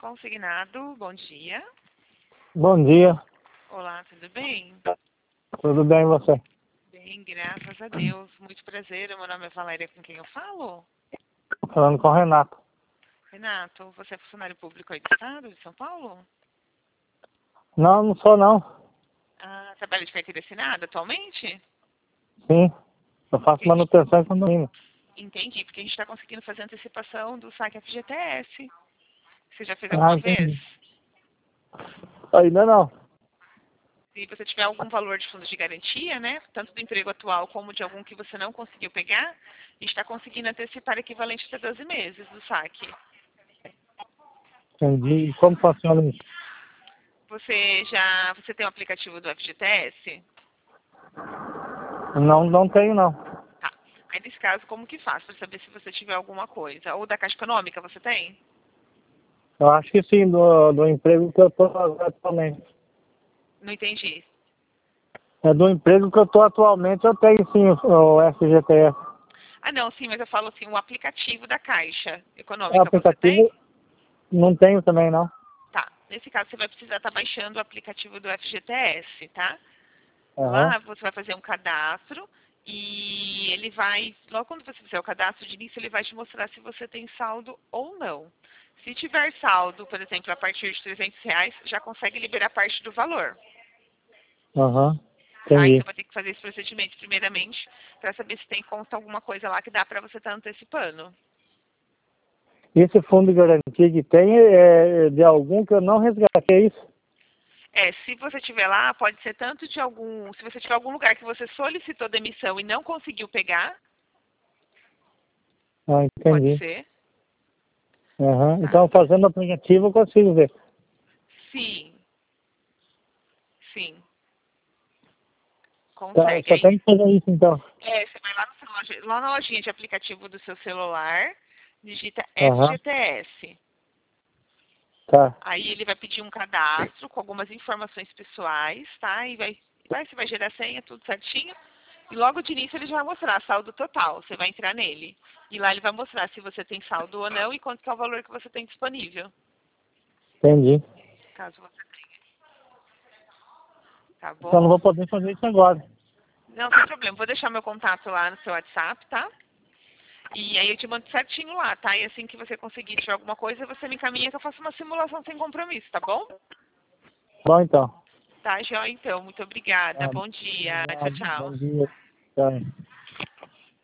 Consignado, bom dia. Bom dia, Olá, tudo bem? tudo bem e você? Bem, graças a Deus. Muito prazer, meu nome é Valéria, com quem eu falo? Falando com o Renato. Renato, você é funcionário público aí do estado de São Paulo? Não, não sou não. Ah, trabalha de carteira assinada atualmente? Sim, eu faço Entendi, manutenção em condomínio. entendi, porque a gente está conseguindo fazer antecipação do saque FGTS. Você já fez Ah, alguma vez? entendi. Ainda não. Se você tiver algum valor de fundo de garantia, né, tanto do emprego atual como de algum que você não conseguiu pegar, a gente está conseguindo antecipar equivalente a 12 meses do saque. Entendi. E como funciona isso? Você tem o aplicativo do FGTS? Não, não tenho não. Tá. Aí nesse caso, como que faz para saber se você tiver alguma coisa? Ou da Caixa Econômica você tem? Eu acho que sim, do emprego que eu estou atualmente. Não entendi. É do emprego que eu estou atualmente, eu tenho sim o FGTS. Ah, não, sim, mas eu falo assim, o aplicativo da Caixa O Econômica você tem? aplicativo não tenho também não. Tá. Nesse caso, você vai precisar estar baixando o aplicativo do FGTS, tá? Aham, Lá você vai fazer um cadastro e ele vai, logo quando você fizer o cadastro de início, ele vai te mostrar se você tem saldo ou não. Se tiver saldo, por exemplo, a partir de R$ 300, já consegue liberar parte do valor. aham, Tá? Então entendi. vai ter que fazer esse procedimento primeiramente para saber se tem conta alguma coisa lá que dá para você estar antecipando. E esse fundo de garantia que tem é de algum que eu não resgatei, é isso? Se você tiver lá, pode ser tanto de algum, se você tiver algum lugar que você solicitou demissão e não conseguiu pegar, Ah, pode entendi. ser, Aham. tá? Então, fazendo o aplicativo, eu consigo ver. Sim, sim, Tá, eu consegue. só Aí, tenho que fazer isso, então. você vai lá, lá na lojinha de aplicativo do seu celular, digita Aham, FGTS. tá. Aí ele vai pedir um cadastro com algumas informações pessoais, tá? E você vai gerar senha, tudo certinho. E logo de início ele já vai mostrar saldo total. Você vai entrar nele. E lá ele vai mostrar se você tem saldo ou não e quanto que é o valor que você tem disponível. Entendi. Caso você tenha. Tá Então, não bom? vou poder fazer isso agora. Não, sem problema. Vou deixar meu contato lá no seu WhatsApp, tá? E aí eu te mando certinho lá, tá? E assim que você conseguir tiver alguma coisa, você me encaminha que eu faço uma simulação sem compromisso, tá bom? Bom, então. Tá, Jó, então. Muito obrigada. Ah, Bom dia. Tchau, obrigado. tchau. Bom dia. Tchau.